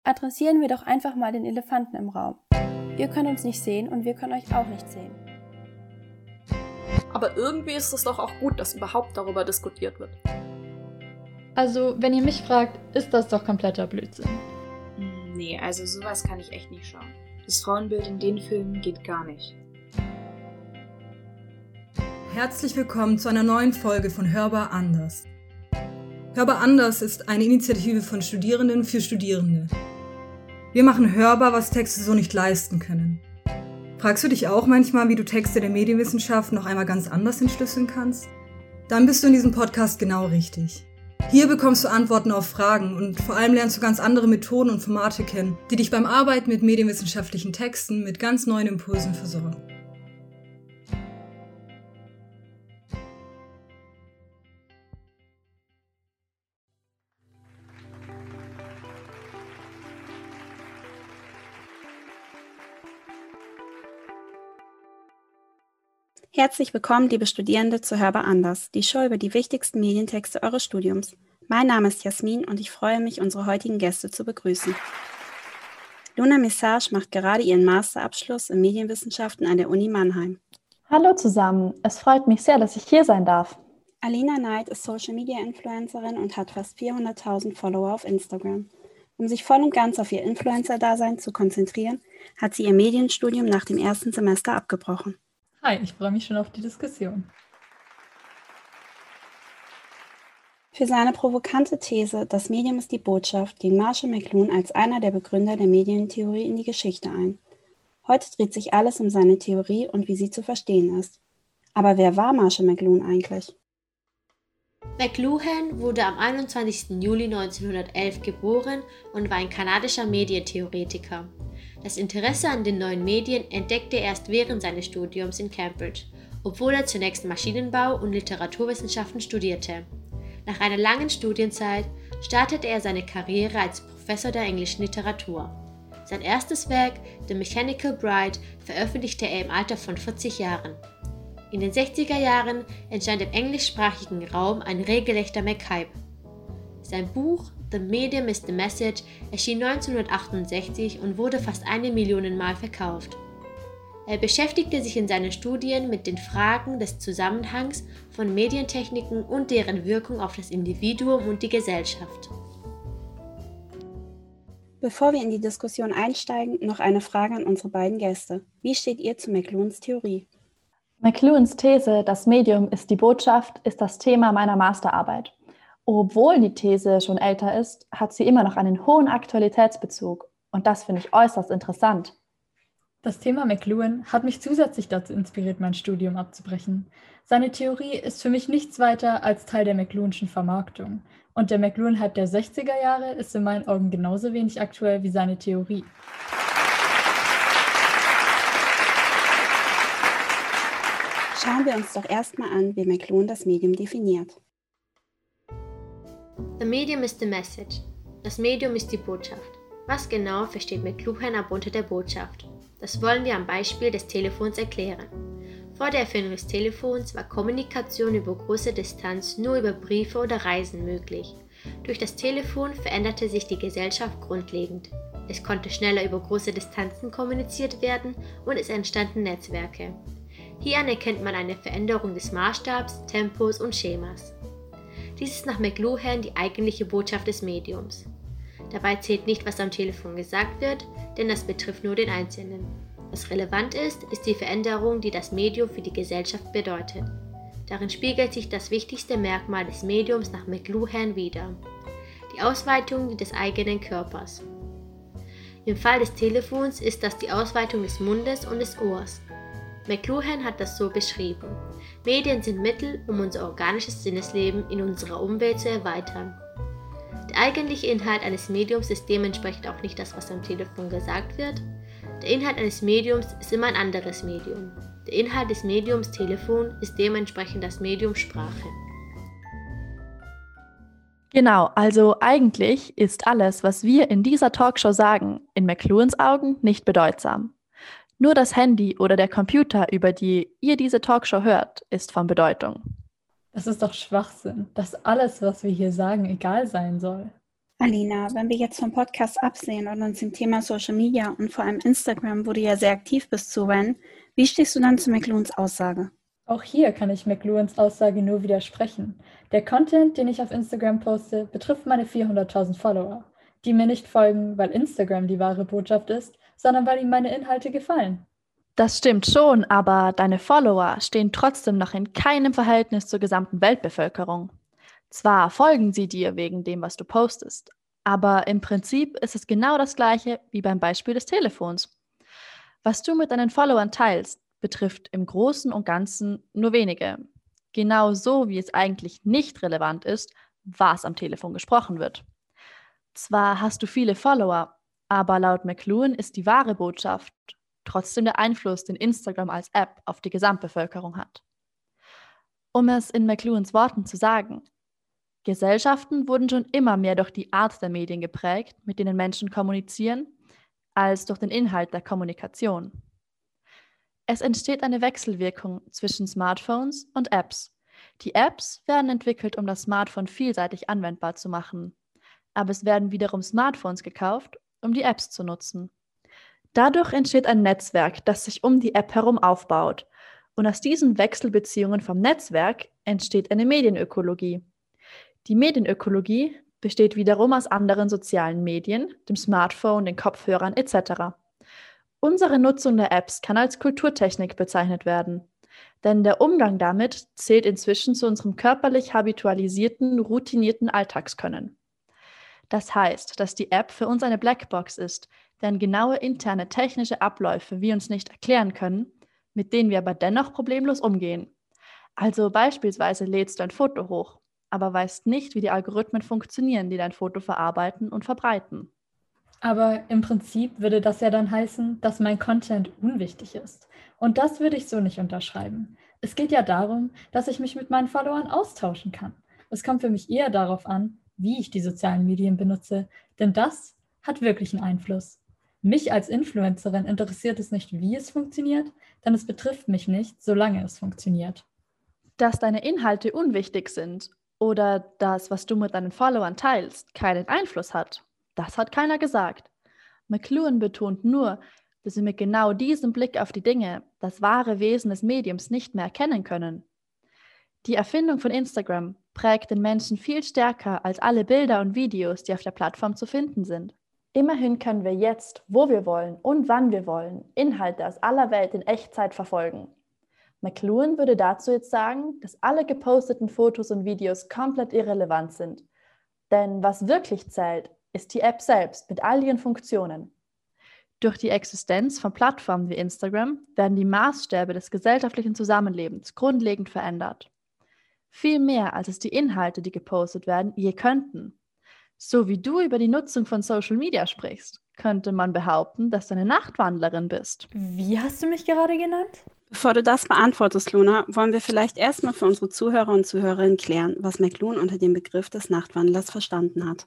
Adressieren wir doch einfach mal den Elefanten im Raum. Wir können uns nicht sehen und wir können euch auch nicht sehen. Aber irgendwie ist es doch auch gut, dass überhaupt darüber diskutiert wird. Also, wenn ihr mich fragt, ist das doch kompletter Blödsinn. Nee, also sowas kann ich echt nicht schauen. Das Frauenbild in den Filmen geht gar nicht. Herzlich willkommen zu einer neuen Folge von Hörbar anders. Hörbar anders ist eine Initiative von Studierenden für Studierende. Wir machen hörbar, was Texte so nicht leisten können. Fragst du dich auch manchmal, wie du Texte der Medienwissenschaft noch einmal ganz anders entschlüsseln kannst? Dann bist du in diesem Podcast genau richtig. Hier bekommst du Antworten auf Fragen und vor allem lernst du ganz andere Methoden und Formate kennen, die dich beim Arbeiten mit medienwissenschaftlichen Texten mit ganz neuen Impulsen versorgen. Herzlich willkommen, liebe Studierende, zu Hörbar anders, die Show über die wichtigsten Medientexte eures Studiums. Mein Name ist Jasmin und ich freue mich, unsere heutigen Gäste zu begrüßen. Luna Message macht gerade ihren Masterabschluss in Medienwissenschaften an der Uni Mannheim. Hallo zusammen, es freut mich sehr, dass ich hier sein darf. Alina Knight ist Social-Media-Influencerin und hat fast 400.000 Follower auf Instagram. Um sich voll und ganz auf ihr Influencer-Dasein zu konzentrieren, hat sie ihr Medienstudium nach dem ersten Semester abgebrochen. Hi, ich freue mich schon auf die Diskussion. Für seine provokante These, das Medium ist die Botschaft, ging Marshall McLuhan als einer der Begründer der Medientheorie in die Geschichte ein. Heute dreht sich alles um seine Theorie und wie sie zu verstehen ist. Aber wer war Marshall McLuhan eigentlich? McLuhan wurde am 21. Juli 1911 geboren und war ein kanadischer Medientheoretiker. Das Interesse an den neuen Medien entdeckte er erst während seines Studiums in Cambridge, obwohl er zunächst Maschinenbau und Literaturwissenschaften studierte. Nach einer langen Studienzeit startete er seine Karriere als Professor der englischen Literatur. Sein erstes Werk, The Mechanical Bride, veröffentlichte er im Alter von 40 Jahren. In den 60er Jahren entstand im englischsprachigen Raum ein regelrechter McHype. Sein Buch The Medium is the Message erschien 1968 und wurde fast 1 Million Mal verkauft. Er beschäftigte sich in seinen Studien mit den Fragen des Zusammenhangs von Medientechniken und deren Wirkung auf das Individuum und die Gesellschaft. Bevor wir in die Diskussion einsteigen, noch eine Frage an unsere beiden Gäste. Wie steht ihr zu McLuhans Theorie? McLuhans These, das Medium ist die Botschaft, ist das Thema meiner Masterarbeit. Obwohl die These schon älter ist, hat sie immer noch einen hohen Aktualitätsbezug. Und das finde ich äußerst interessant. Das Thema McLuhan hat mich zusätzlich dazu inspiriert, mein Studium abzubrechen. Seine Theorie ist für mich nichts weiter als Teil der McLuhanschen Vermarktung. Und der McLuhan-Hype der 60er Jahre ist in meinen Augen genauso wenig aktuell wie seine Theorie. Schauen wir uns doch erstmal an, wie McLuhan das Medium definiert. The medium is the message. Das Medium ist die Botschaft. Was genau versteht McLuhan aber unter der Botschaft? Das wollen wir am Beispiel des Telefons erklären. Vor der Erfindung des Telefons war Kommunikation über große Distanz nur über Briefe oder Reisen möglich. Durch das Telefon veränderte sich die Gesellschaft grundlegend. Es konnte schneller über große Distanzen kommuniziert werden und es entstanden Netzwerke. Hier erkennt man eine Veränderung des Maßstabs, Tempos und Schemas. Dies ist nach McLuhan die eigentliche Botschaft des Mediums. Dabei zählt nicht, was am Telefon gesagt wird, denn das betrifft nur den Einzelnen. Was relevant ist, ist die Veränderung, die das Medium für die Gesellschaft bedeutet. Darin spiegelt sich das wichtigste Merkmal des Mediums nach McLuhan wider: die Ausweitung des eigenen Körpers. Im Fall des Telefons ist das die Ausweitung des Mundes und des Ohrs. McLuhan hat das so beschrieben: Medien sind Mittel, um unser organisches Sinnesleben in unserer Umwelt zu erweitern. Der eigentliche Inhalt eines Mediums ist dementsprechend auch nicht das, was am Telefon gesagt wird. Der Inhalt eines Mediums ist immer ein anderes Medium. Der Inhalt des Mediums Telefon ist dementsprechend das Medium Sprache. Genau, also eigentlich ist alles, was wir in dieser Talkshow sagen, in McLuhans Augen nicht bedeutsam. Nur das Handy oder der Computer, über die ihr diese Talkshow hört, ist von Bedeutung. Das ist doch Schwachsinn, dass alles, was wir hier sagen, egal sein soll. Alina, wenn wir jetzt vom Podcast absehen und uns dem Thema Social Media und vor allem Instagram, wo du ja sehr aktiv bist, zuwenden, wie stehst du dann zu McLuhans Aussage? Auch hier kann ich McLuhans Aussage nur widersprechen. Der Content, den ich auf Instagram poste, betrifft meine 400.000 Follower, die mir nicht folgen, weil Instagram die wahre Botschaft ist, sondern weil ihnen meine Inhalte gefallen. Das stimmt schon, aber deine Follower stehen trotzdem noch in keinem Verhältnis zur gesamten Weltbevölkerung. Zwar folgen sie dir wegen dem, was du postest, aber im Prinzip ist es genau das Gleiche wie beim Beispiel des Telefons. Was du mit deinen Followern teilst, betrifft im Großen und Ganzen nur wenige. Genauso wie es eigentlich nicht relevant ist, was am Telefon gesprochen wird. Zwar hast du viele Follower, aber laut McLuhan ist die wahre Botschaft trotzdem der Einfluss, den Instagram als App auf die Gesamtbevölkerung hat. Um es in McLuhans Worten zu sagen: Gesellschaften wurden schon immer mehr durch die Art der Medien geprägt, mit denen Menschen kommunizieren, als durch den Inhalt der Kommunikation. Es entsteht eine Wechselwirkung zwischen Smartphones und Apps. Die Apps werden entwickelt, um das Smartphone vielseitig anwendbar zu machen, aber es werden wiederum Smartphones gekauft, um die Apps zu nutzen. Dadurch entsteht ein Netzwerk, das sich um die App herum aufbaut, und aus diesen Wechselbeziehungen vom Netzwerk entsteht eine Medienökologie. Die Medienökologie besteht wiederum aus anderen sozialen Medien, dem Smartphone, den Kopfhörern etc. Unsere Nutzung der Apps kann als Kulturtechnik bezeichnet werden, denn der Umgang damit zählt inzwischen zu unserem körperlich habitualisierten, routinierten Alltagskönnen. Das heißt, dass die App für uns eine Blackbox ist, deren genaue interne technische Abläufe wir uns nicht erklären können, mit denen wir aber dennoch problemlos umgehen. Also beispielsweise lädst du ein Foto hoch, aber weißt nicht, wie die Algorithmen funktionieren, die dein Foto verarbeiten und verbreiten. Aber im Prinzip würde das ja dann heißen, dass mein Content unwichtig ist. Und das würde ich so nicht unterschreiben. Es geht ja darum, dass ich mich mit meinen Followern austauschen kann. Es kommt für mich eher darauf an, wie ich die sozialen Medien benutze, denn das hat wirklich einen Einfluss. Mich als Influencerin interessiert es nicht, wie es funktioniert, denn es betrifft mich nicht, solange es funktioniert. Dass deine Inhalte unwichtig sind oder das, was du mit deinen Followern teilst, keinen Einfluss hat, das hat keiner gesagt. McLuhan betont nur, dass wir mit genau diesem Blick auf die Dinge das wahre Wesen des Mediums nicht mehr erkennen können. Die Erfindung von Instagram prägt den Menschen viel stärker als alle Bilder und Videos, die auf der Plattform zu finden sind. Immerhin können wir jetzt, wo wir wollen und wann wir wollen, Inhalte aus aller Welt in Echtzeit verfolgen. McLuhan würde dazu jetzt sagen, dass alle geposteten Fotos und Videos komplett irrelevant sind. Denn was wirklich zählt, ist die App selbst mit all ihren Funktionen. Durch die Existenz von Plattformen wie Instagram werden die Maßstäbe des gesellschaftlichen Zusammenlebens grundlegend verändert. Viel mehr, als es die Inhalte, die gepostet werden, je könnten. So wie du über die Nutzung von Social Media sprichst, könnte man behaupten, dass du eine Nachtwandlerin bist. Wie hast du mich gerade genannt? Bevor du das beantwortest, Luna, wollen wir vielleicht erstmal für unsere Zuhörer und Zuhörerinnen klären, was McLuhan unter dem Begriff des Nachtwandlers verstanden hat.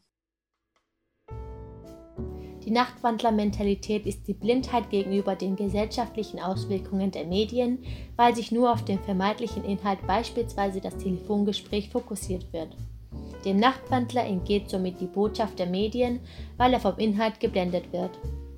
Die Nachtwandlermentalität ist die Blindheit gegenüber den gesellschaftlichen Auswirkungen der Medien, weil sich nur auf den vermeintlichen Inhalt, beispielsweise das Telefongespräch, fokussiert wird. Dem Nachtwandler entgeht somit die Botschaft der Medien, weil er vom Inhalt geblendet wird.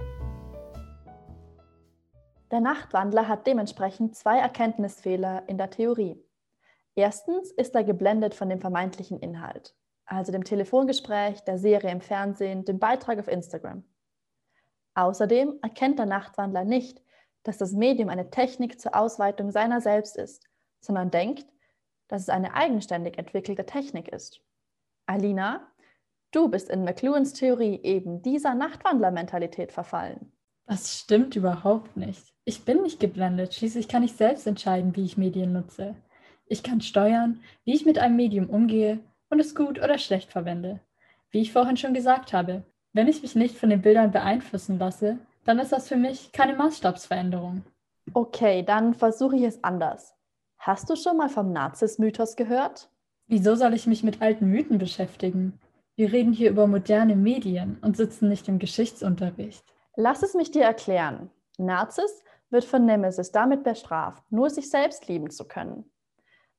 Der Nachtwandler hat dementsprechend 2 Erkenntnisfehler in der Theorie. Erstens ist er geblendet von dem vermeintlichen Inhalt, also dem Telefongespräch, der Serie im Fernsehen, dem Beitrag auf Instagram. Außerdem erkennt der Nachtwandler nicht, dass das Medium eine Technik zur Ausweitung seiner selbst ist, sondern denkt, dass es eine eigenständig entwickelte Technik ist. Alina, du bist in McLuhans Theorie eben dieser Nachtwandler-Mentalität verfallen. Das stimmt überhaupt nicht. Ich bin nicht geblendet, schließlich kann ich selbst entscheiden, wie ich Medien nutze. Ich kann steuern, wie ich mit einem Medium umgehe und es gut oder schlecht verwende. Wie ich vorhin schon gesagt habe, wenn ich mich nicht von den Bildern beeinflussen lasse, dann ist das für mich keine Maßstabsveränderung. Okay, dann versuche ich es anders. Hast du schon mal vom Nazis-Mythos gehört? Wieso soll ich mich mit alten Mythen beschäftigen? Wir reden hier über moderne Medien und sitzen nicht im Geschichtsunterricht. Lass es mich dir erklären. Narziss wird von Nemesis damit bestraft, nur sich selbst lieben zu können.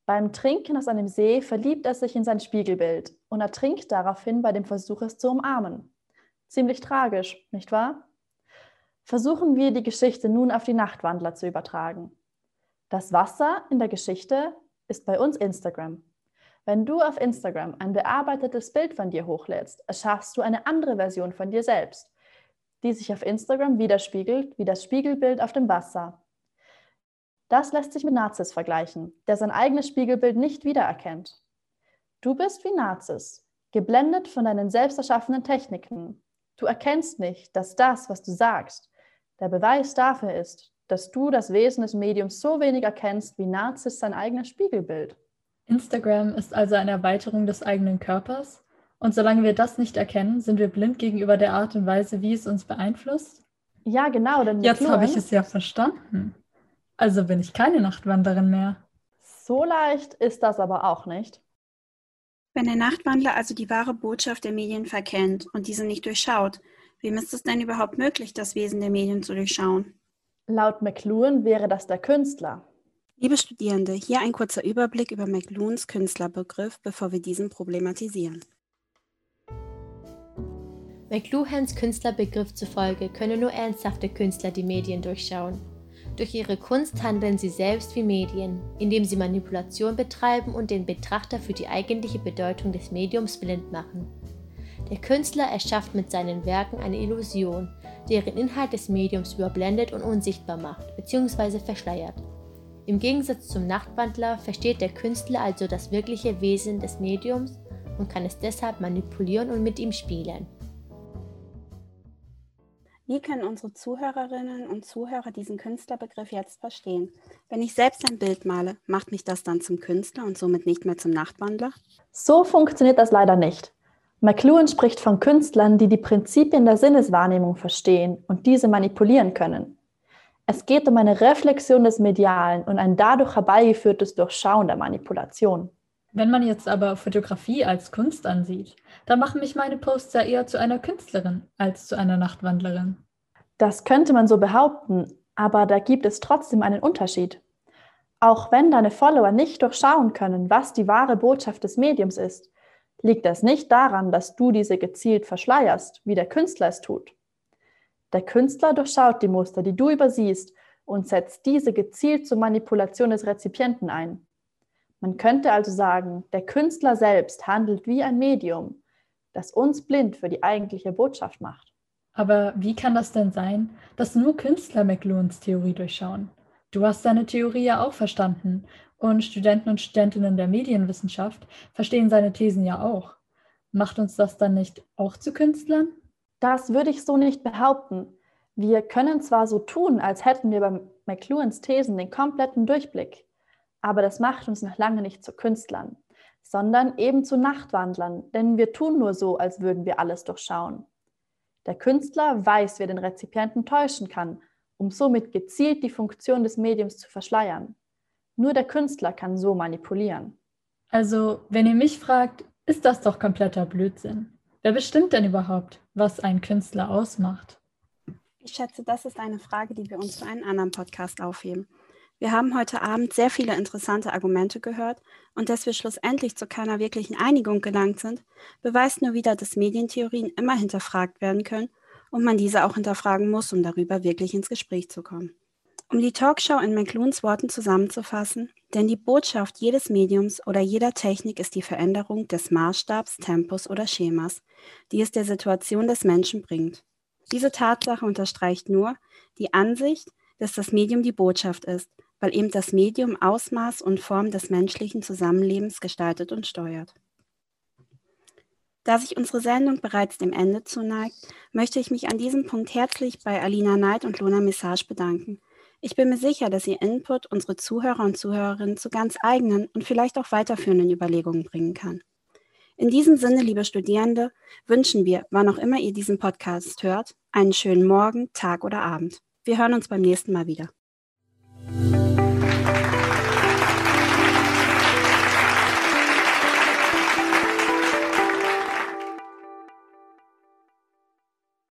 Beim Trinken aus einem See verliebt er sich in sein Spiegelbild und ertrinkt daraufhin bei dem Versuch, es zu umarmen. Ziemlich tragisch, nicht wahr? Versuchen wir, die Geschichte nun auf die Nachtwandler zu übertragen. Das Wasser in der Geschichte ist bei uns Instagram. Wenn du auf Instagram ein bearbeitetes Bild von dir hochlädst, erschaffst du eine andere Version von dir selbst, die sich auf Instagram widerspiegelt wie das Spiegelbild auf dem Wasser. Das lässt sich mit Narziss vergleichen, der sein eigenes Spiegelbild nicht wiedererkennt. Du bist wie Narziss, geblendet von deinen selbst erschaffenen Techniken. Du erkennst nicht, dass das, was du sagst, der Beweis dafür ist, dass du das Wesen des Mediums so wenig erkennst wie Narziss sein eigenes Spiegelbild. Instagram ist also eine Erweiterung des eigenen Körpers. Und solange wir das nicht erkennen, sind wir blind gegenüber der Art und Weise, wie es uns beeinflusst? Ja, genau. Denn jetzt habe ich es ja verstanden. Also bin ich keine Nachtwanderin mehr. So leicht ist das aber auch nicht. Wenn der Nachtwandler also die wahre Botschaft der Medien verkennt und diese nicht durchschaut, wem ist es denn überhaupt möglich, das Wesen der Medien zu durchschauen? Laut McLuhan wäre das der Künstler. Liebe Studierende, hier ein kurzer Überblick über McLuhans Künstlerbegriff, bevor wir diesen problematisieren. McLuhans Künstlerbegriff zufolge können nur ernsthafte Künstler die Medien durchschauen. Durch ihre Kunst handeln sie selbst wie Medien, indem sie Manipulation betreiben und den Betrachter für die eigentliche Bedeutung des Mediums blind machen. Der Künstler erschafft mit seinen Werken eine Illusion, deren Inhalt des Mediums überblendet und unsichtbar macht bzw. verschleiert. Im Gegensatz zum Nachtwandler versteht der Künstler also das wirkliche Wesen des Mediums und kann es deshalb manipulieren und mit ihm spielen. Wie können unsere Zuhörerinnen und Zuhörer diesen Künstlerbegriff jetzt verstehen? Wenn ich selbst ein Bild male, macht mich das dann zum Künstler und somit nicht mehr zum Nachtwandler? So funktioniert das leider nicht. McLuhan spricht von Künstlern, die die Prinzipien der Sinneswahrnehmung verstehen und diese manipulieren können. Es geht um eine Reflexion des Medialen und ein dadurch herbeigeführtes Durchschauen der Manipulation. Wenn man jetzt aber Fotografie als Kunst ansieht, dann machen mich meine Posts ja eher zu einer Künstlerin als zu einer Nachtwandlerin. Das könnte man so behaupten, aber da gibt es trotzdem einen Unterschied. Auch wenn deine Follower nicht durchschauen können, was die wahre Botschaft des Mediums ist, liegt das nicht daran, dass du diese gezielt verschleierst, wie der Künstler es tut. Der Künstler durchschaut die Muster, die du übersiehst, und setzt diese gezielt zur Manipulation des Rezipienten ein. Man könnte also sagen, der Künstler selbst handelt wie ein Medium, das uns blind für die eigentliche Botschaft macht. Aber wie kann das denn sein, dass nur Künstler McLuhans Theorie durchschauen? Du hast seine Theorie ja auch verstanden und Studenten und Studentinnen der Medienwissenschaft verstehen seine Thesen ja auch. Macht uns das dann nicht auch zu Künstlern? Das würde ich so nicht behaupten. Wir können zwar so tun, als hätten wir bei McLuhans Thesen den kompletten Durchblick, aber das macht uns noch lange nicht zu Künstlern, sondern eben zu Nachtwandlern, denn wir tun nur so, als würden wir alles durchschauen. Der Künstler weiß, wie er den Rezipienten täuschen kann, um somit gezielt die Funktion des Mediums zu verschleiern. Nur der Künstler kann so manipulieren. Also, wenn ihr mich fragt, ist das doch kompletter Blödsinn. Wer bestimmt denn überhaupt, was ein Künstler ausmacht? Ich schätze, das ist eine Frage, die wir uns für einen anderen Podcast aufheben. Wir haben heute Abend sehr viele interessante Argumente gehört und dass wir schlussendlich zu keiner wirklichen Einigung gelangt sind, beweist nur wieder, dass Medientheorien immer hinterfragt werden können und man diese auch hinterfragen muss, um darüber wirklich ins Gespräch zu kommen. Um die Talkshow in McLuhans Worten zusammenzufassen, denn die Botschaft jedes Mediums oder jeder Technik ist die Veränderung des Maßstabs, Tempos oder Schemas, die es der Situation des Menschen bringt. Diese Tatsache unterstreicht nur die Ansicht, dass das Medium die Botschaft ist, weil eben das Medium Ausmaß und Form des menschlichen Zusammenlebens gestaltet und steuert. Da sich unsere Sendung bereits dem Ende zuneigt, möchte ich mich an diesem Punkt herzlich bei Alina Knight und Luna Message bedanken. Ich bin mir sicher, dass Ihr Input unsere Zuhörer und Zuhörerinnen zu ganz eigenen und vielleicht auch weiterführenden Überlegungen bringen kann. In diesem Sinne, liebe Studierende, wünschen wir, wann auch immer ihr diesen Podcast hört, einen schönen Morgen, Tag oder Abend. Wir hören uns beim nächsten Mal wieder.